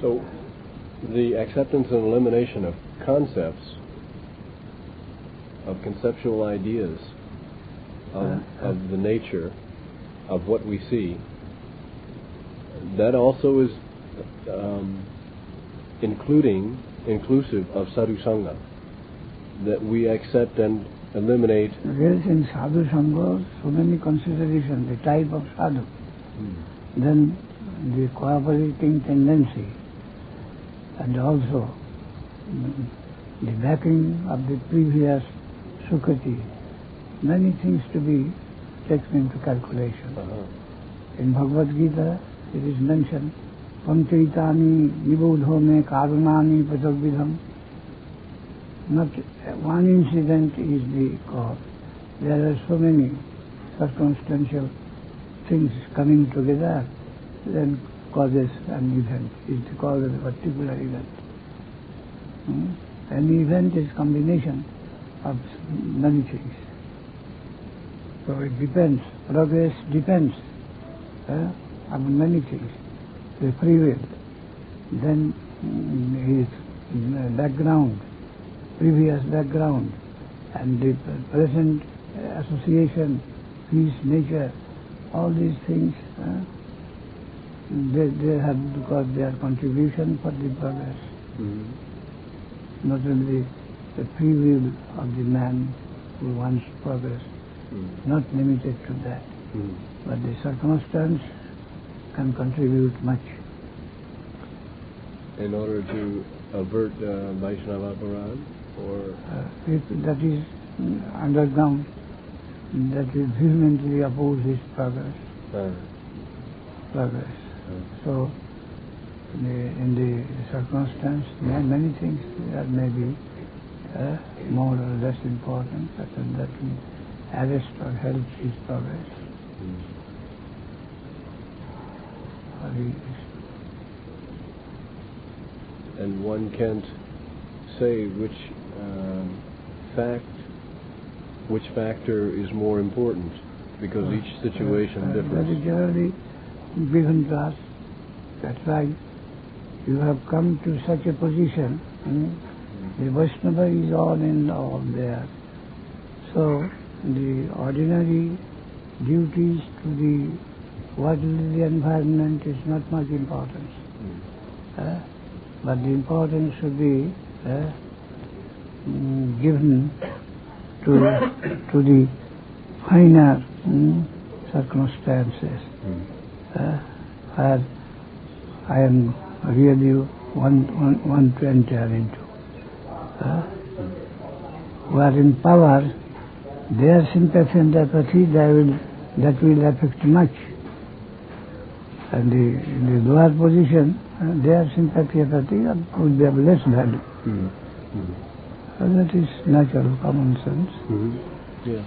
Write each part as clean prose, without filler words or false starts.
So, the acceptance and elimination of concepts, of conceptual ideas, of the nature of what we see, that also is inclusive of sadhu sangha, that we accept and eliminate. There is in sadhu sangha so many considerations, the type of sadhu, then the cooperating tendency, and also the backing of the previous sukriti, many things to be taken into calculation. In Bhagavad Gita it is mentioned, Pamchaitani nibodho me karunani patagvidham. Not one incident is the cause. There are so many circumstantial things coming together, then causes an event, is the cause of a particular event. An event is combination of many things. So it depends, progress depends on many things. The free will, then his background, previous background, and the present association, his nature, all these things, they have got their contribution for the progress. Not only the free will of the man who wants progress, not limited to that, but the circumstance can contribute much. In order to avert Vaishnava Aparad, or if that is underground, that will vehemently oppose his progress. So, in the circumstance, many things that may be more or less important, but that will arrest or help his progress. And one can't say which factor is more important, because each situation differs. That is generally given to us. That's why you have come to such a position. The Vaishnava is all in all there. So the ordinary duties to the worldly environment is not much importance. But the importance should be given to the finer circumstances, where I am really want to enter into. Where in power, their sympathy and apathy, that will affect much. And in the lower position, their sympathy and apathy will be of less value. That is natural common sense. Yes.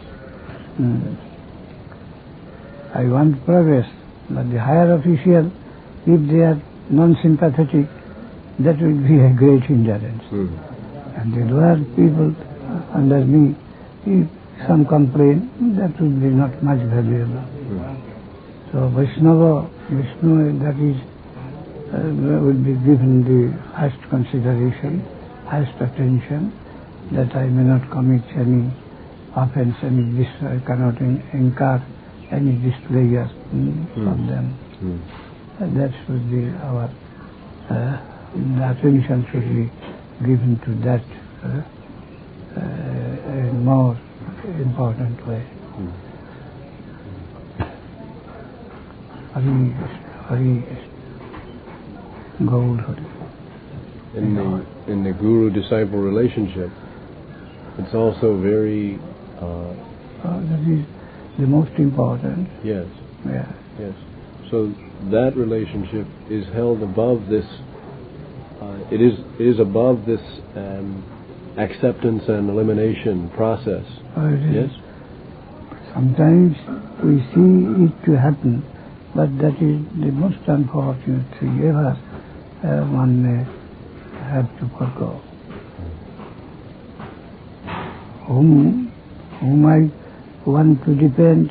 I want progress, but the higher official, if they are non-sympathetic, that will be a great hindrance. And the lower people under me, if some complain, that will be not much valuable. So Vishnu, that is, will be given the highest consideration, highest attention, that I may not commit any offense, I cannot incur any displeasure from them. And that should be our, the attention should be given to that in a more important way. Hari Gaur Hari. In the guru-disciple relationship, it's also very... that is the most important. Yes. Yeah. Yes. So that relationship is held above this, it is above this acceptance and elimination process. Yes? Sometimes we see it to happen, but that is the most unfortunate thing ever one may have to forego. Whom I want to depend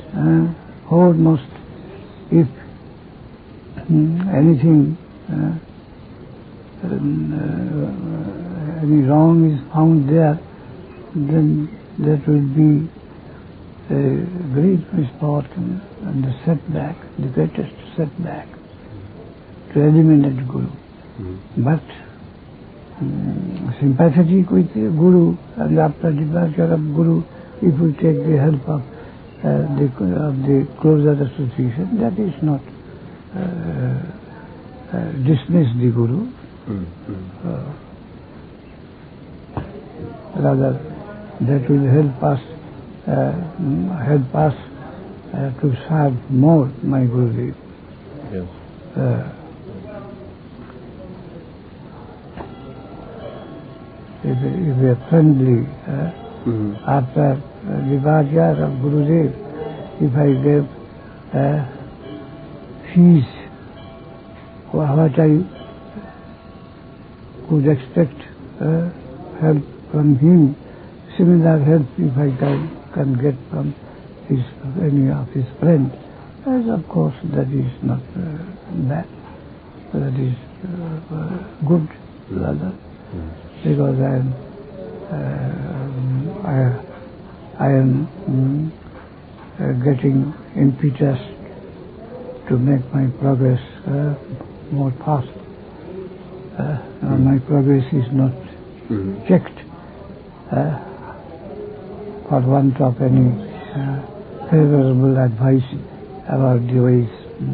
foremost, if anything any wrong is found there, then that will be a great misfortune and the setback, the greatest setback to eliminate Guru. But sympathetic with Guru and after departure of Guru, if we take the help of the closer association, that is not dismiss the Guru. Rather, that will help us to serve more my Gurudev. Yes. If we are friendly, after departure of Gurudev, if I give fees, what I could expect help from him, similar help if I can get from any of his friends, as of course that is not bad, that is good rather, because I am getting impetus to make my progress more fast. My progress is not checked for want of any favorable advice about the ways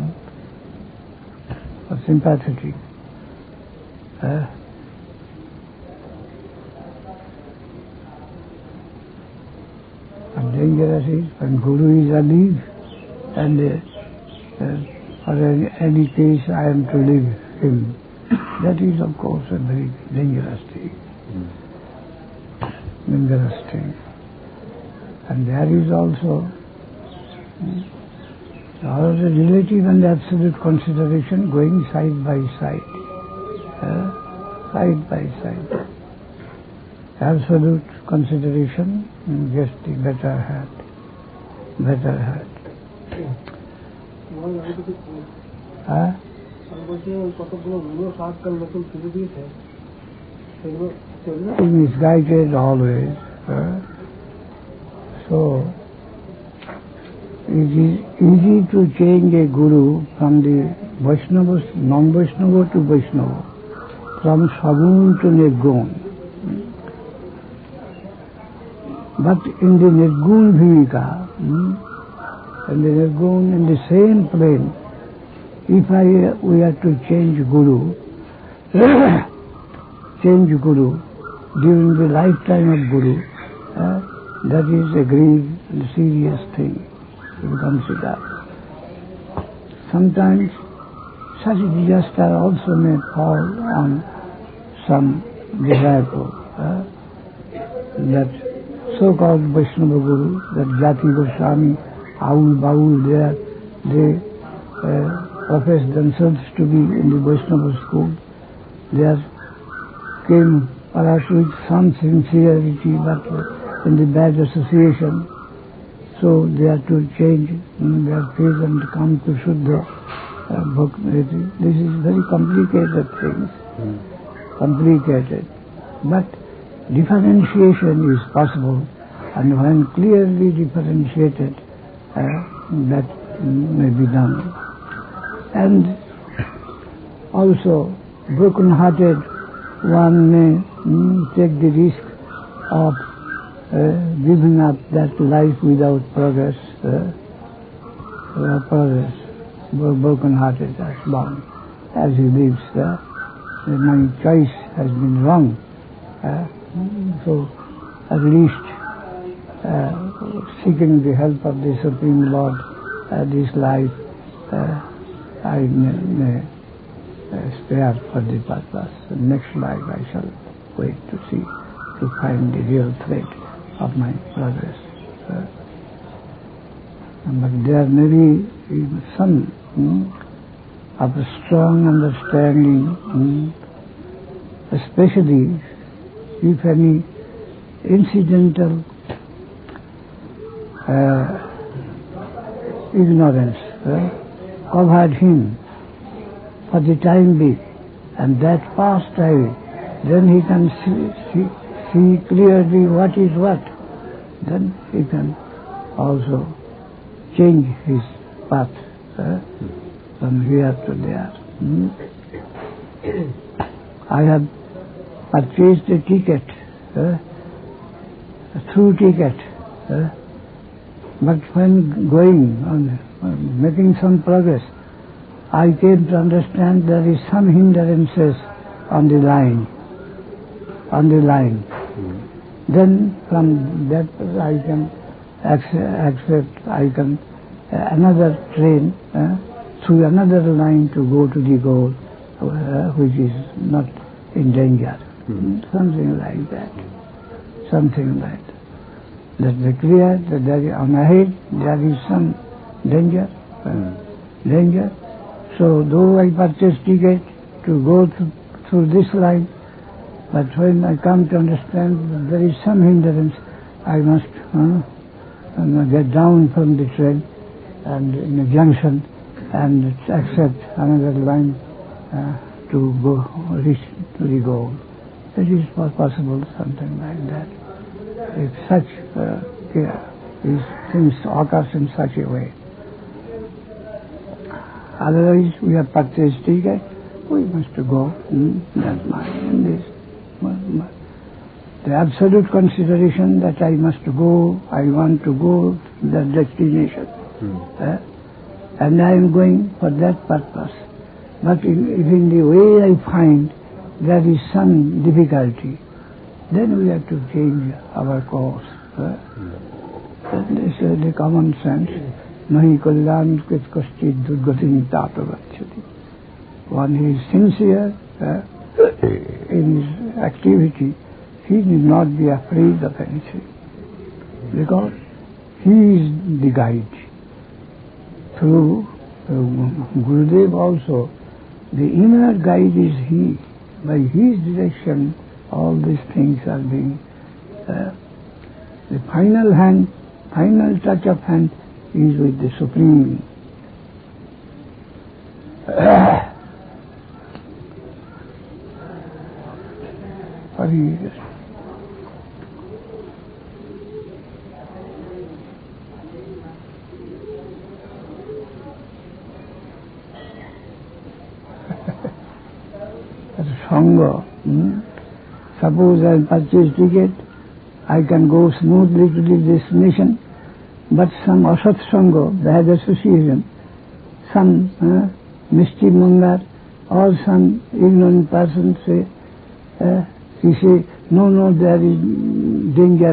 or sympathetic. And dangerous is when Guru is alive and for any case I am to leave him. That is of course a very dangerous thing. Dangerous thing. And there is also all the relative and absolute consideration going side by side. Side by side. Absolute consideration gets the better hand. Better hand. He is guided always. So it is easy to change a guru from the Vaishnava, non-Vaishnava to Vaishnava, from Sagun to Nirgun. But in the Nirgun Bhumika, in the same plane, if we are to change Guru, during the lifetime of Guru, that is a grave and serious thing to consider. Sometimes such disaster also may fall on some disciple, that so-called Vaishnava Guru, that Jati Goswami, Aul Baul, they profess themselves to be in the Vaishnava school. There came perhaps with some sincerity, but in the bad association. So they are to change their faith and come to Shuddha Bhakti. This is very complicated things. Complicated. But differentiation is possible, and when clearly differentiated, that may be done. And also, broken-hearted one may take the risk of giving up that life without progress, broken-hearted as born, as he lives there. My choice has been wrong. So at least seeking the help of the Supreme Lord this life, I may spare for the purpose. Next life I shall wait to see, to find the real thread of my progress. But there may be some of a strong understanding, especially if any incidental ignorance covered him for the time being. and that past eye, then he can see clearly what is what. Then he can also change his path from here to there. I have purchased a ticket, a through ticket, but when going on, making some progress, I came to understand there is some hindrances on the line. Then from that I can accept, I can another train through another line to go to the goal, which is not in danger. Something like that. Something like that. That is clear that there is, on ahead there is some danger. Danger. So though I purchased ticket to go through this line, but when I come to understand that there is some hindrance, I must get down from the train and in a junction and accept another line to go reach to the goal. It is possible, something like that. If such these things occur in such a way. Otherwise, we have purchased ticket, we must go. That's my the absolute consideration that I must go, I want to go to that destination. And I am going for that purpose. But if in the way I find there is some difficulty, then we have to change our course. This is the common sense. Nahi kalyan krit kaschid durgatin tata vachyati. One who is sincere in his activity, he need not be afraid of anything, because he is the guide. Through Gurudev also, the inner guide is he. By his direction, all these things are being. The final touch of hand is with the Supreme. Hari. Sangha. Suppose I purchase ticket, I can go smoothly to the destination, but some asat sangha, bad association, some mischief monger, or some ignorant person say, he say, no, there is danger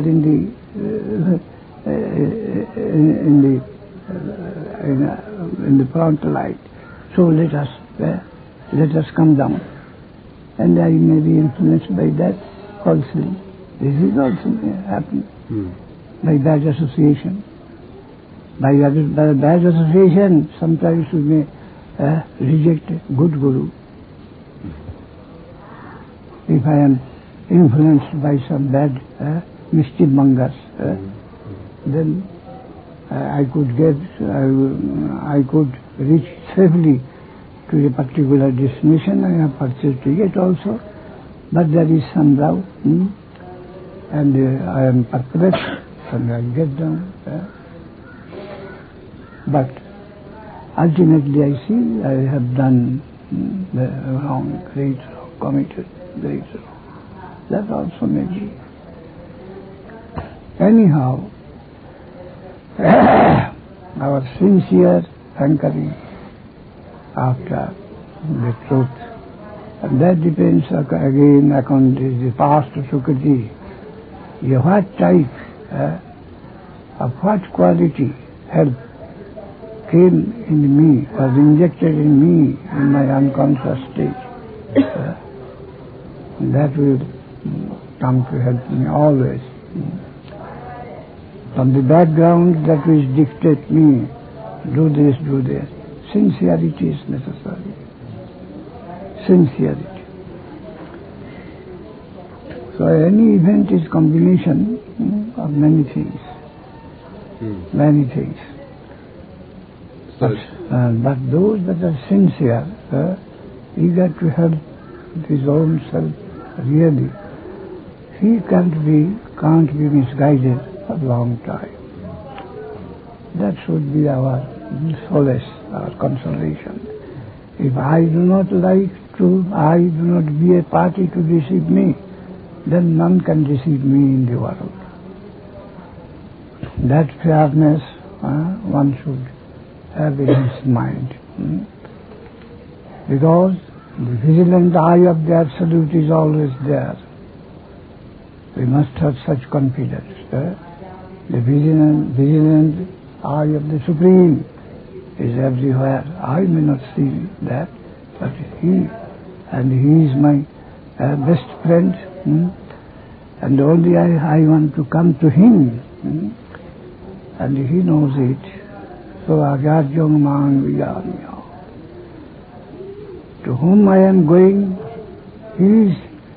in the front light. So let us come down. And I may be influenced by that falsely. This is also happening by bad association. By bad association, sometimes we may reject a good guru. If I am influenced by some bad mischief mongers, then I could reach safely to a particular destination. I have purchased ticket also, but there is some doubt, and I am perplexed, and I get down. But ultimately I see I have done the wrong, great wrong, committed great wrong. That also may be. Anyhow, our sincere hankering after the truth, and that depends again upon the past Sukriti. What type of what quality help came in me, was injected in me in my unconscious stage. That will come to help me always. From the background that will dictate me, do this, do this. Sincerity is necessary. Sincerity. So any event is combination of many things. Many things. But those that are sincere, eager to help his own self really, he can't be misguided for a long time. That should be our solace, our consolation. If I do not be a party to deceive me, then none can deceive me in the world. That fairness one should have in his mind. Because the vigilant eye of the Absolute is always there. We must have such confidence. The vigilant eye of the Supreme is everywhere. I may not see that, but he is my best friend, and only I want to come to him, and he knows it. So Agyajyong Mang Vijamya. To whom I am going, he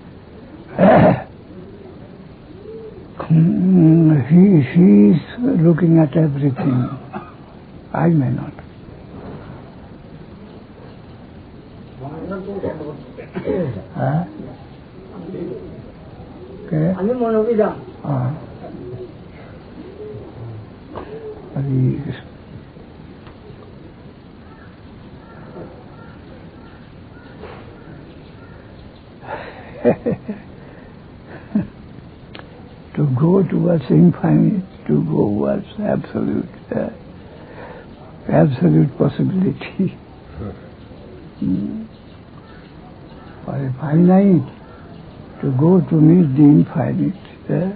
is looking at everything. I may not. Okay. To go towards infinite, to go towards absolute possibility. For a finite, to go to meet the infinite,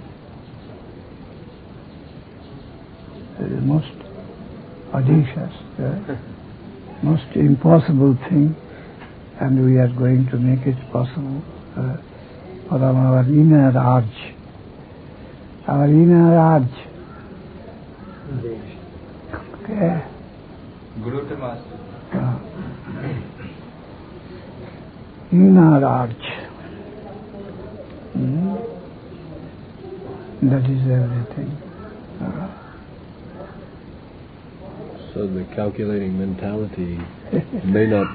the most audacious, most impossible thing, and we are going to make it possible for our inner urge. Our inner urge. Okay. Guru to Master. Inner urge. That is everything. So the calculating mentality may not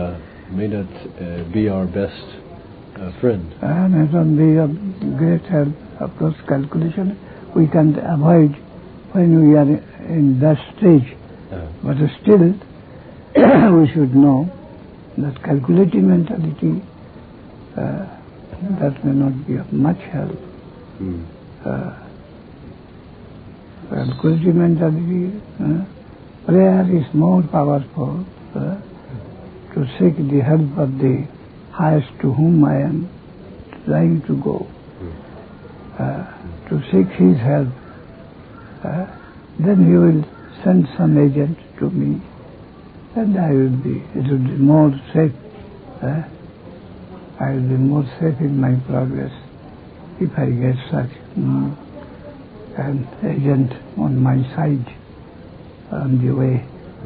be our best friend. And it will be a great help. Of course, calculation we can avoid when we are in that stage. But still, we should know that calculating mentality that may not be of much help. Calculating mentality, prayer is more powerful to seek the help of the highest to whom I am trying to go. To seek his help, then he will send some agent to me, and it will be more safe. I will be more safe in my progress if I get such an agent on my side on the way.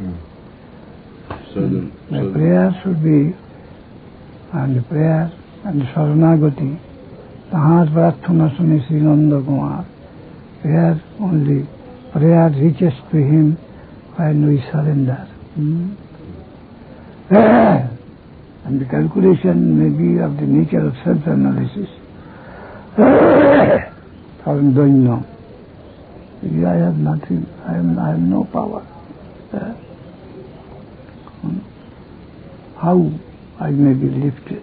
So the prayer should be, and prayer and Saranagati, Tahar Prarthana Suni Sri Nanda Kumar, where only prayer reaches to him when we surrender. And the calculation may be of the nature of self-analysis. I don't know. I have nothing. I have no power. How I may be lifted?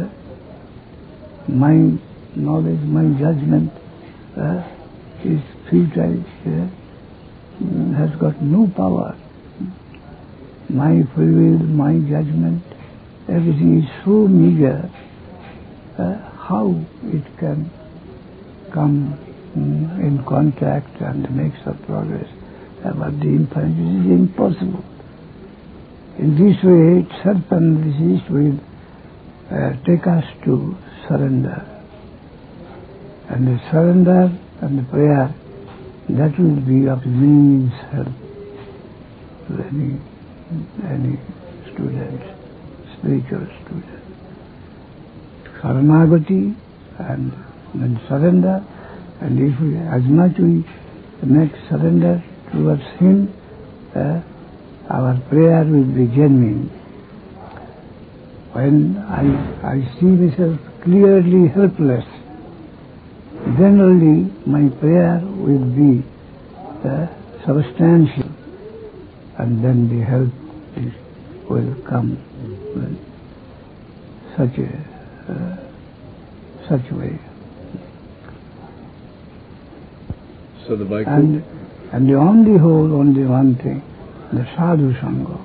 My knowledge, my judgment is futile, has got no power. My free will, my judgment, everything is so meager. How it can come in contact and make some progress about the infinite is impossible. In this way, self-analysis will take us to surrender. And the surrender and the prayer, that will be of immense help to any student, spiritual student. Saranagati and then surrender, and if we, as much we make surrender towards him, our prayer will be genuine. when I see myself clearly helpless, then only my prayer will be substantial, and then the help will come in such a way. So the Vaikuntha... And on the whole, only one thing, the sadhu sangha.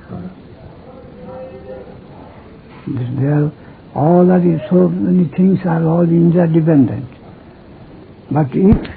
There, all are so many things are all interdependent. But if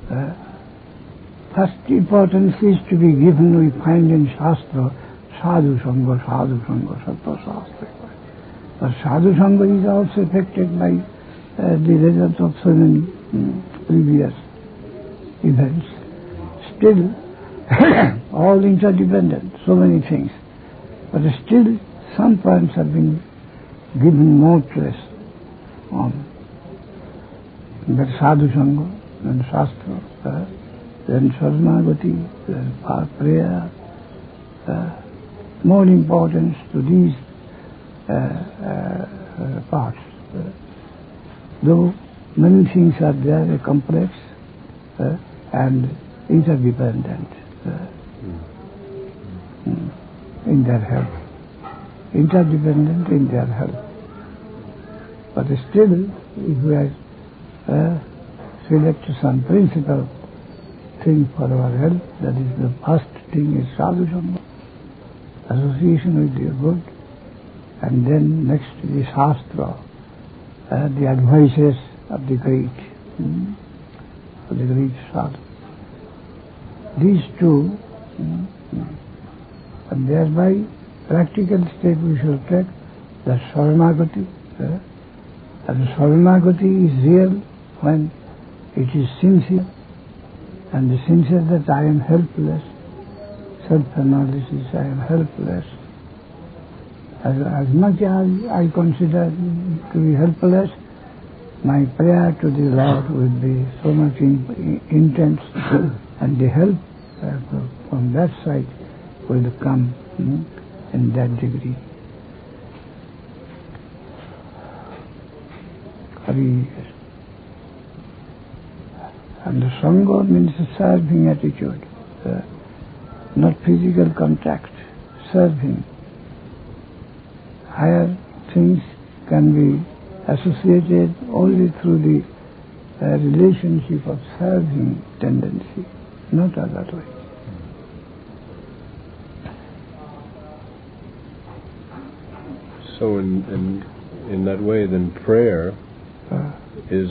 first importance is to be given, we find in Shastra, sadhu sangha, sattva shastra. But sadhu sangha is also affected by the result of so many previous events. Still, all interdependent, so many things. But still, some points have been given more stress on. That sadhu sangha, then shastra, then saranagati, then prayer, more importance to these parts. Though many things are there, complex and interdependent in their health. Interdependent in their health. But still, if we select some principal thing for our health, that is the first thing is sadhu sangha, association with the good, and then next the shastra, the advices of the great sadhu. These two, and thereby practical step we shall take the saranagati. And saranagati is real when it is sincere, and the sincere that I am helpless, self-analysis, I am helpless. As much as I consider to be helpless, my prayer to the Lord will be so much intense, and the help from that side will come in that degree. And the sangha means a serving attitude, not physical contact, serving. Higher things can be associated only through the relationship of serving tendency, not otherwise. So in that way, then prayer is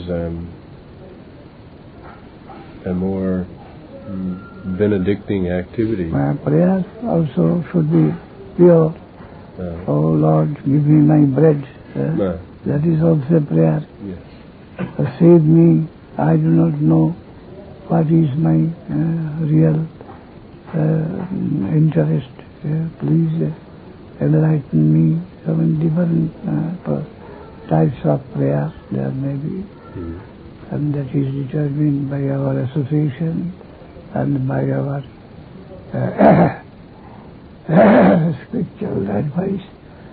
a more benedicting activity. Prayer also should be pure. Oh Lord, give me my bread. That is also a prayer. Yes. Save me. I do not know what is my real interest. Please enlighten me. So many different types of prayer there may be. And that is determined by our association and by our spiritual advice.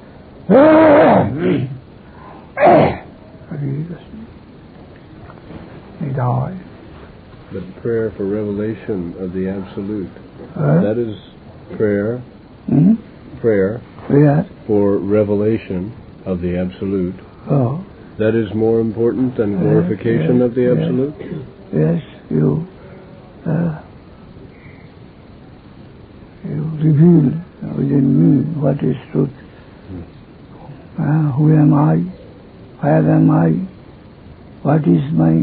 But prayer for revelation of the Absolute, that is prayer. Prayer for revelation of the Absolute. Oh. That is more important than glorification of the Absolute? Yes, you reveal within me what is truth. Who am I? Where am I? What is my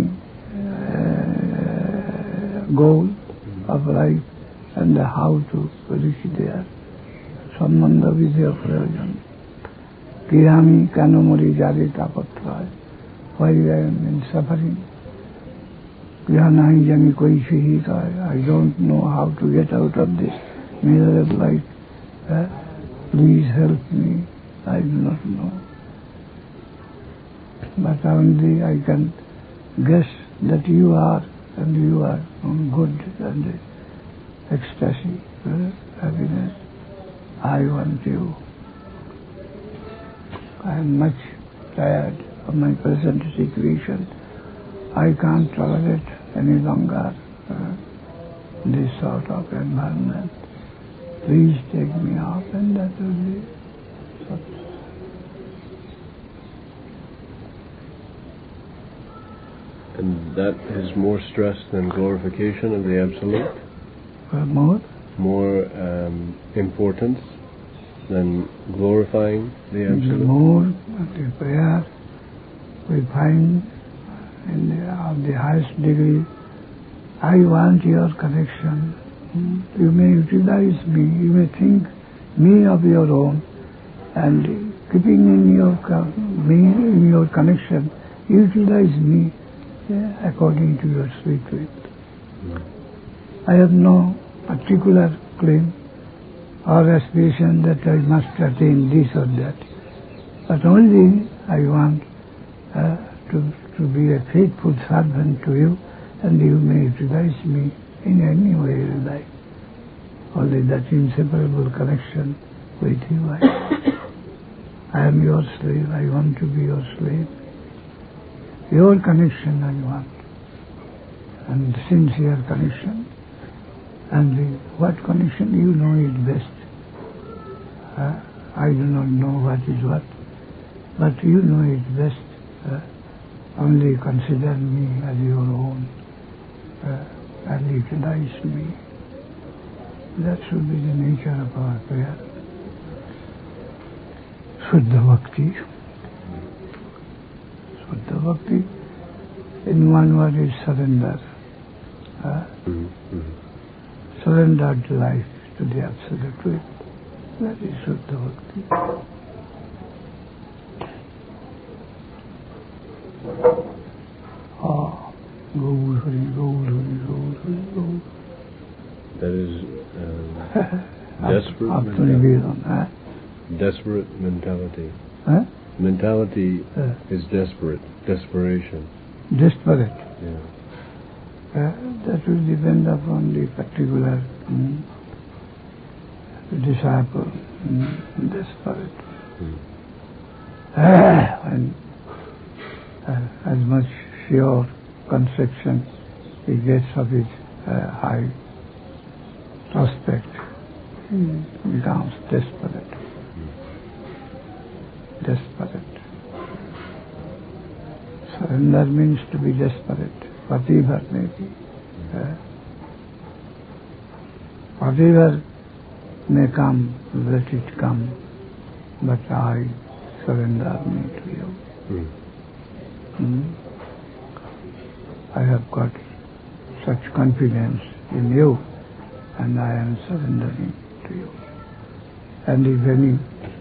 goal of life, and how to reach there? Sambandha vidya prayojan. Kirami kanamori jari tapatra. Why I am in suffering? Kiranahi jami koi shihita. I don't know how to get out of this miserable life. Please help me. I do not know. But only I can guess that you are, and you are good and ecstasy, happiness. I want you. I am much tired of my present situation. I can't tolerate any longer this sort of environment. Please take me out, and that will be such. And that is more stress than glorification of the Absolute? More? More importance than glorifying the Absolute? More the prayer we find of the highest degree. I want your connection. You may utilize me, you may think me of your own, and keeping in your connection, utilize me according to your sweet will. I have no particular claim or aspiration that I must attain this or that, but only I want to be a faithful servant to you, and you may utilize me in any way you like. Only that inseparable connection with you. I am your slave. I want to be your slave. Your connection I want, and sincere connection. And what connection you know is best. I do not know what is what, but you know it best. Only consider me as your own and utilize me. That should be the nature of our prayer. Shuddha Bhakti. Shuddha Bhakti, in one word, is surrender. Surrendered life to the Absolute Truth. That is Shuddha Bhakti. Gaur Hari, Gaur Hari, Gaur Hari, Gaur. That is desperate mentality. Desperate mentality. Mentality is desperate. Desperation. Desperate. Yeah. That will depend upon the particular disciple. Desperate. And as much sure conception he gets of his high prospect, he becomes desperate. Desperate. Surrender means to be desperate, whatever may be. Whatever may come, let it come, but I surrender me to you. I have got such confidence in you, and I am surrendering to you. And if any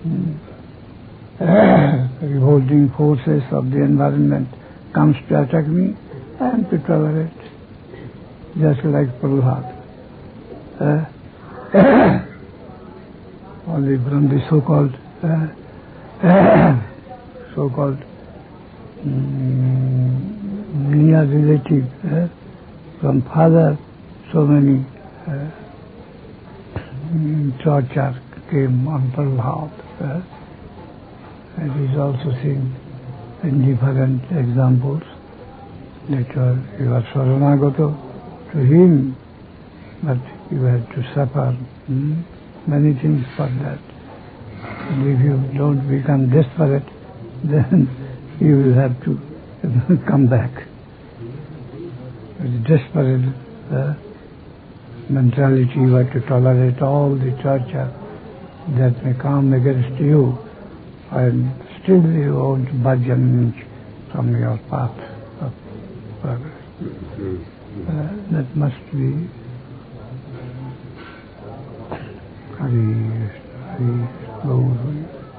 revolting forces of the environment comes to attack me, I am to tolerate, just like Prahlad. Only from the so-called near relative, from father, so many torture came on Prahlad. It is also seen in different examples that you are Saranagata to him, but you had to suffer many things for that. And if you don't become desperate, then you will have to come back. With desperate mentality, you have to tolerate all the torture that may come against you, and still you won't budge an inch from your path of progress. That must be Hari Gauri.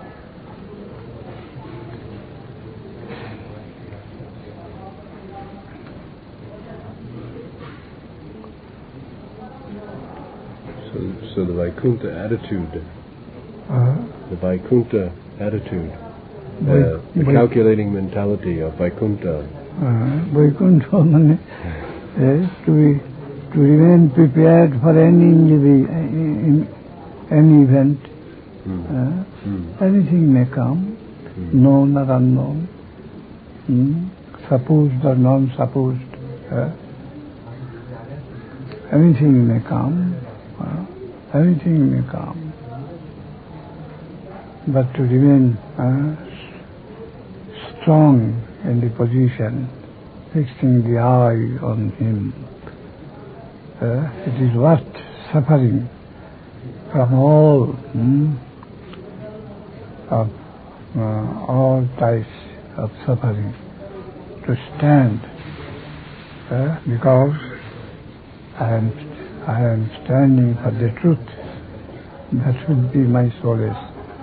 So the Vaikuntha attitude, the calculating mentality of Vaikuntha. Vaikuntha means to remain prepared for any event. Anything may come, known or unknown, supposed or non-supposed. Everything may come, everything may come. But to remain strong in the position, fixing the eye on Him, it is worth suffering from all types of suffering to stand, because I am standing for the truth. That should be my solace.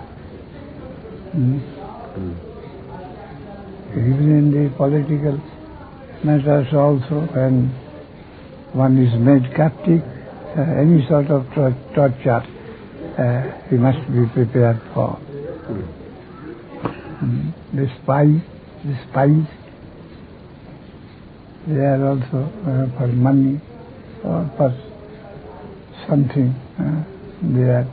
Even in the political matters also, when one is made captive, any sort of torture he must be prepared for. The spies, they are also for money or for something. They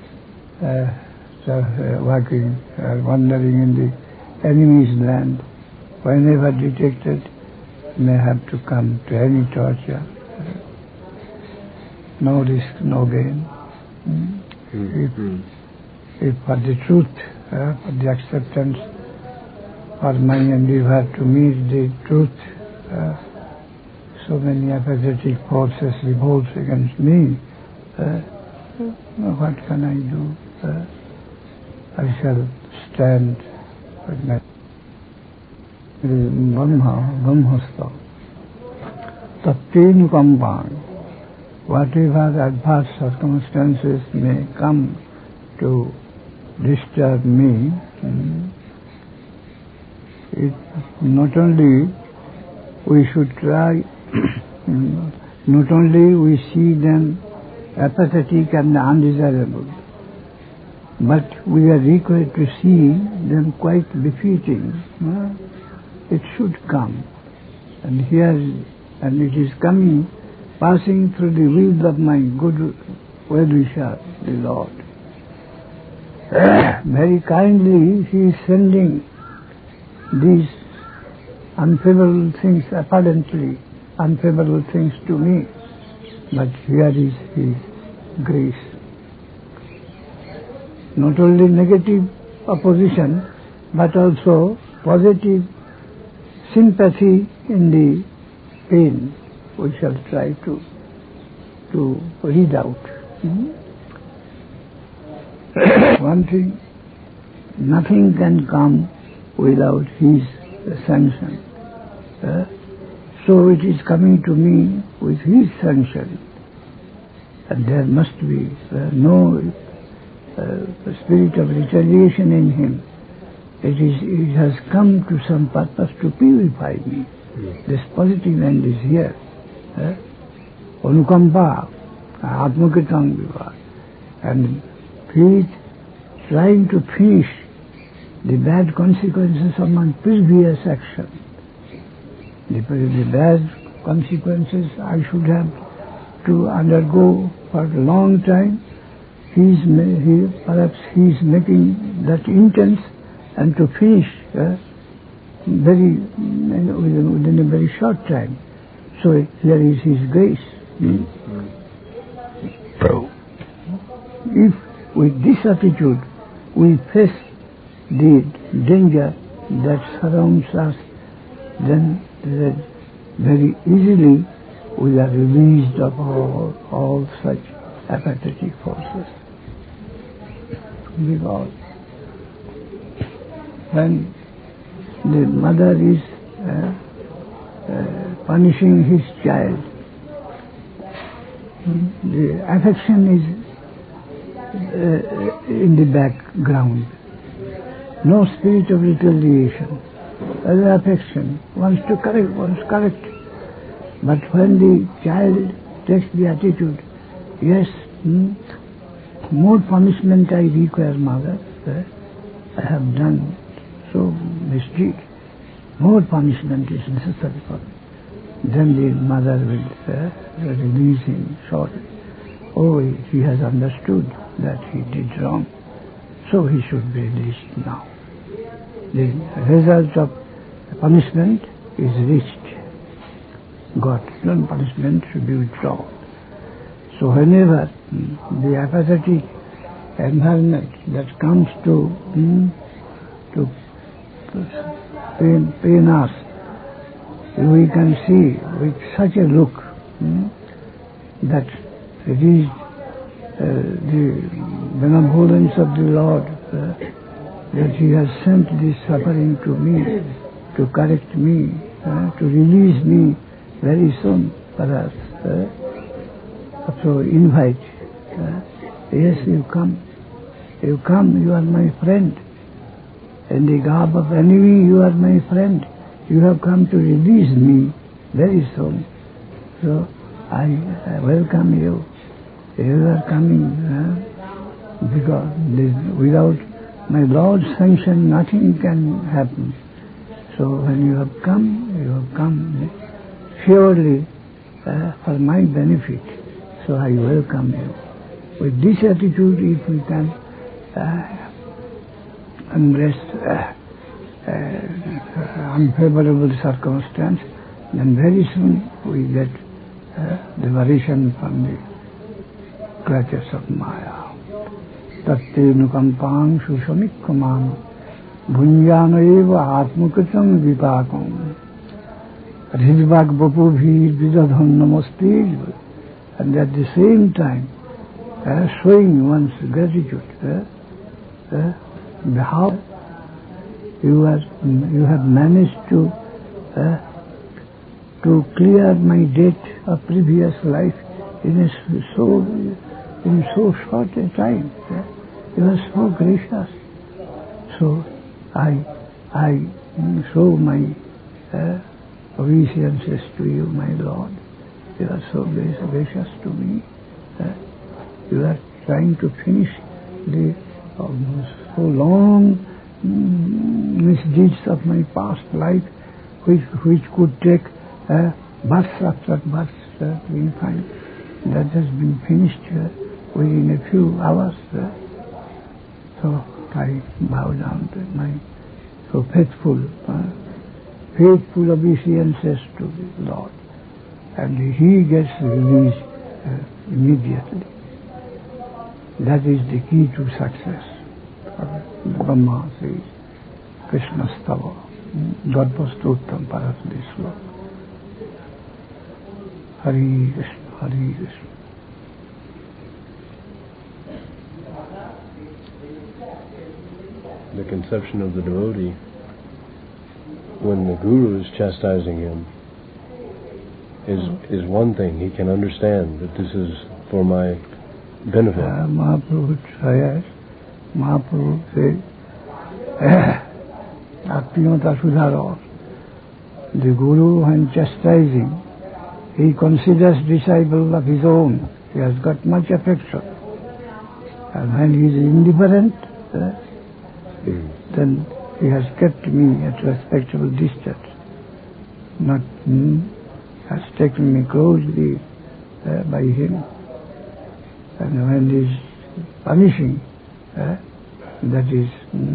are working, wandering in the enemy's land. Whenever detected, may have to come to any torture. No risk, no gain. If for the truth, for the acceptance, for my endeavor to meet the truth, so many apathetic forces revolt against me, what can I do? I shall stand with my Brahmastha. Tatenu Kampang. Whatever adverse circumstances may come to disturb me, it not only we should try, not only we see them apathetic and undesirable, but we are required to see them quite befitting. It should come, and it is coming, passing through the wheels of my good well-wisher, the Lord. Very kindly He is sending these unfavorable things, apparently unfavorable things to me, but here is His grace. Not only negative opposition, but also positive sympathy in the pain. We shall try to read out. One thing, nothing can come without His sanction. So it is coming to me with His sanction. And there must be no spirit of retaliation in Him. It has come to some purpose to purify me. This positive end is here. Anukampa, Atmakritang Vivad. And He is trying to finish the bad consequences of my previous action. The bad consequences I should have to undergo for a long time. Perhaps he is making that intense, and to finish within a very short time. So here is His grace. If with this attitude we face the danger that surrounds us, then very easily we are released of all such apathetic forces. Because when the mother is punishing his child, the affection is in the background. No spirit of retaliation. Other affection wants to correct. But when the child takes the attitude, yes, more punishment I require, mother. I have done so misdeed. More punishment is necessary for me. Then the mother will release him shortly. Oh, he has understood that he did wrong, so he should be released now. the result of punishment is reached. God's punishment should be withdrawn. So whenever the apathetic environment that comes to pain us, we can see with such a look that it is the benevolence of the Lord that He has sent this suffering to me, to correct me, to release me very soon, perhaps. So invite, yes, you come, you are my friend. In the garb of enemy, you are my friend. You have come to release me very soon. So I welcome you. You are coming because without my Lord's sanction, nothing can happen. So when you have come surely for my benefit. So I welcome you. With this attitude, if we can embrace unfavorable circumstance, then very soon we get liberation from the clutches of Maya. Tatte nukampang susamikkamam bhunyano eva atmakatam vipakam ridvak bapubhi vidadham namaste, and at the same time showing one's gratitude. How you have managed to clear my debt of previous life in so short a time. You are so gracious. So I show my obeisances to you, my Lord. You are so gracious to me. You are trying to finish the so long misdeeds of my past life, which could take births after births. We find that has been finished within a few hours. So I bow down to my so faithful obeisances to the Lord, and He gets released immediately. That is the key to success. Brahma says, Krishna Stava, Dvarpastottam Parasli Slok. Hari Krishna, Hari Krishna. The conception of the devotee, when the Guru is chastising him, is one thing. He can understand that this is for my benefit. Mahaprabhu says, Atmiyata Sudhara. The Guru, when chastising, he considers disciple of his own. He has got much affection. And when he is indifferent, then he has kept me at respectable distance. Not has taken me closely by him. And when he is punishing, that is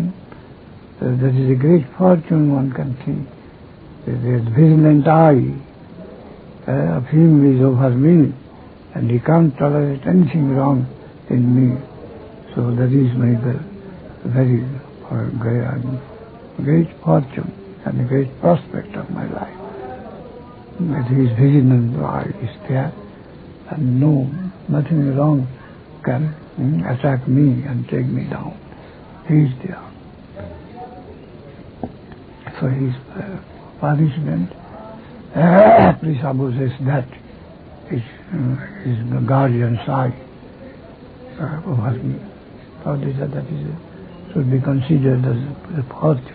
a great fortune one can think. The vigilant eye of him is over me, and he can't tolerate anything wrong in me. So that is my very great fortune and a great prospect of my life. That his vigilant eye is there, and nothing wrong can attack me and take me down. He is there. So his punishment, Prabhu says, that is the guardian's eye over me. So that should be considered as a fortune.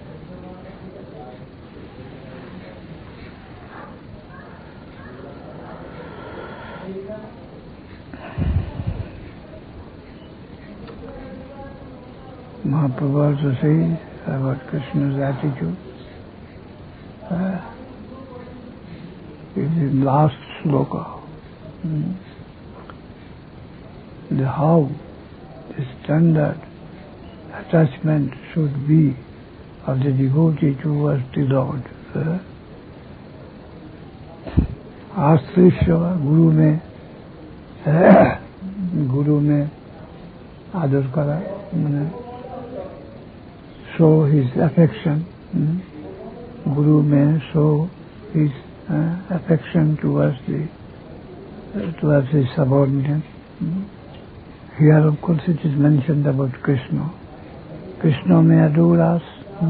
Mahaprabhu also says about Krishna's attitude. In the last sloka, how the standard attachment should be of the devotee towards the Lord. आश्रयसेवा गुरु में आदर करा माने show his affection. Guru may show his affection towards his subordinate. Here, of course, it is mentioned about Krishna. Krishna may adore us.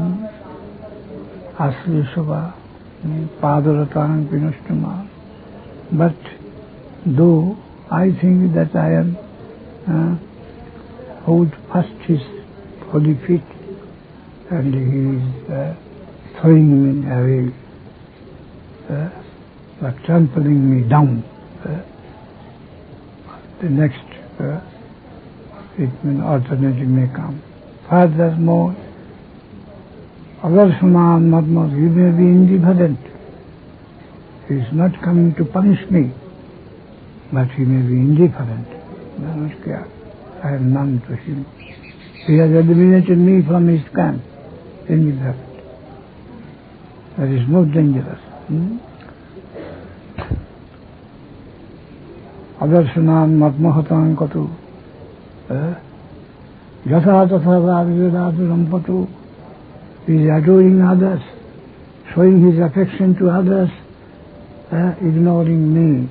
Asriyasava, Padaratang Pinustama. But though I think that I am hold fast his holy feet, and he is throwing me away, but trampling me down. The next alternative may come. Furthermore, Agarsaman Madmas, he may be indifferent. He is not coming to punish me, but he may be indifferent. I am none to him. He has eliminated me from his camp. Indifferent. That is more dangerous. Adarsanan matmahatang katu. Yatha tatha rampatu. He is adoring others, showing his affection to others, ignoring me.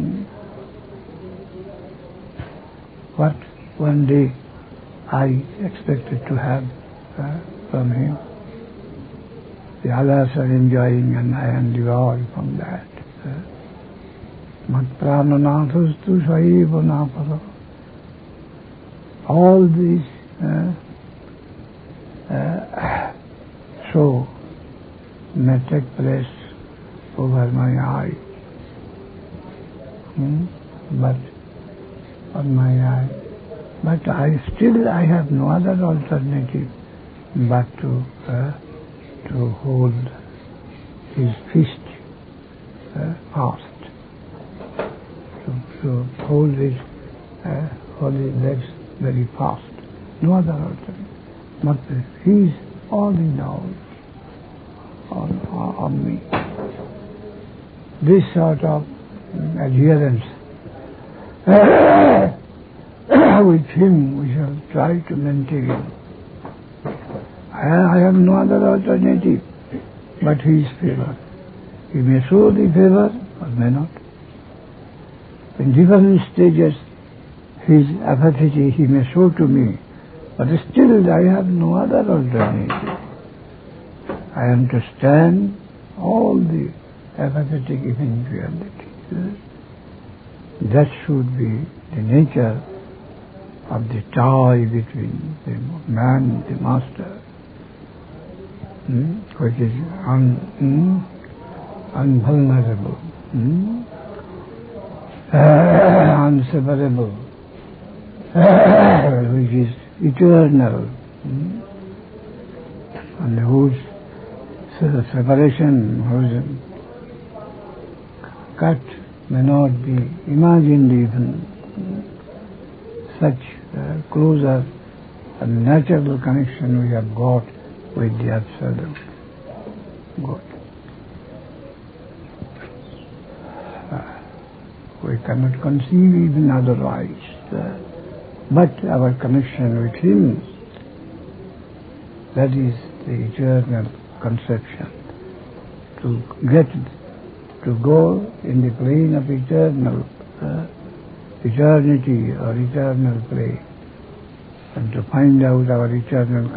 What one day I expected to have from him. The others are enjoying and I am devoured from that. Mat prananathasthu saiva napara. All these show may take place over my eye. But on my eye. But I have no other alternative but to hold his fist fast, to hold his holy legs very fast. No other alternative. But he is all in all on me. This sort of adherence with him we shall try to maintain. I have no other alternative but his favor. He may show the favor or may not. In different stages his apathy he may show to me, but still I have no other alternative. I am to stand all the apathetic eventualities. That should be the nature of the tie between the man and the master, which is unvulnerable, unseparable, which is eternal, and whose separation, whose cut may not be imagined even. Such closer and natural connection we have got with the Absolute God. We cannot conceive even otherwise. But our connection with Him, that is the eternal conception. To go in the plane of eternal eternity or eternal play, and to find out our eternal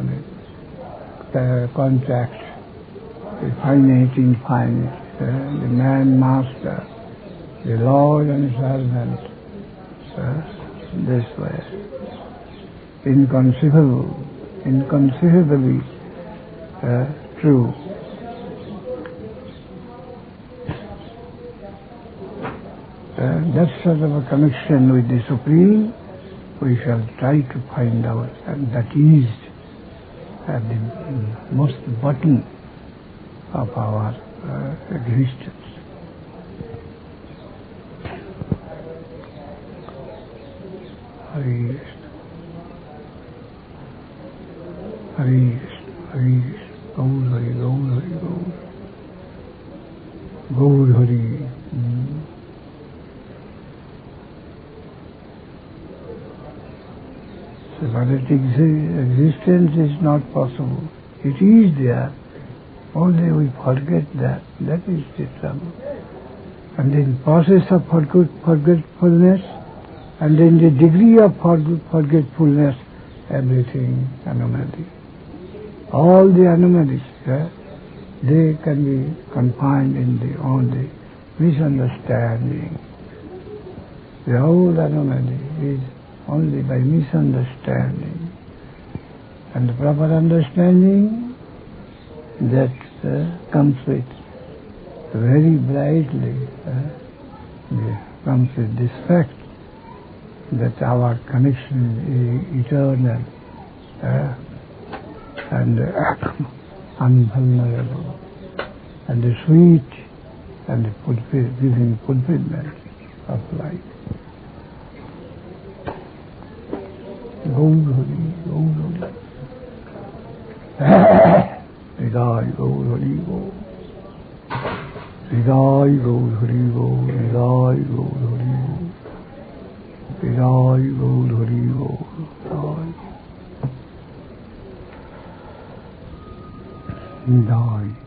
contact, the finite infinite, the man master, the Lord and servant, this way. Inconceivably true. That sort of a connection with the Supreme we shall try to find out, and that is at the most bottom of our existence. Hare Krishna, Hare Krishna, Hare Krishna. Gaur Hari, Gaur Hari, Gaur. Gaur Hari. Separatic existence is not possible. It is there. Only we forget that. That is the trouble. And in process of forgetfulness, and in the degree of forgetfulness, everything anomaly. All the anomalies, they can be confined in the only misunderstanding. The whole anomaly is only by misunderstanding. And the proper understanding that comes with very brightly, comes with this fact that our connection is eternal and unvulnerable, and the sweet and the giving fulfillment of life. Gaur Hari, Gaur Hari. Hridaya Gaur Hari Gaur. Hridaya Gaur Hari Gaur. Hridaya Gaur Hari Gaur. Hridaya Gaur Hari Gaur. Hridaya.